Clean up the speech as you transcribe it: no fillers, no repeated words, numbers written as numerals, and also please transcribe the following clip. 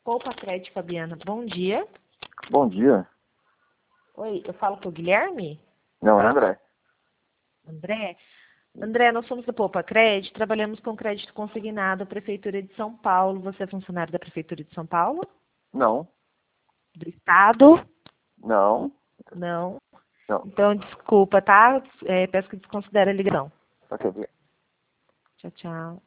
Poupa Crédito, Fabiana. Bom dia. Bom dia. Oi, eu falo com o Guilherme? Não, é André. André? André, nós somos da Poupa Crédito, trabalhamos com crédito consignado à Prefeitura de São Paulo. Você é funcionário da Prefeitura de São Paulo? Não, Do Estado? não, Não. não. Então, desculpa, tá? Peço que desconsidere a ligação. Ok. Tchau, tchau.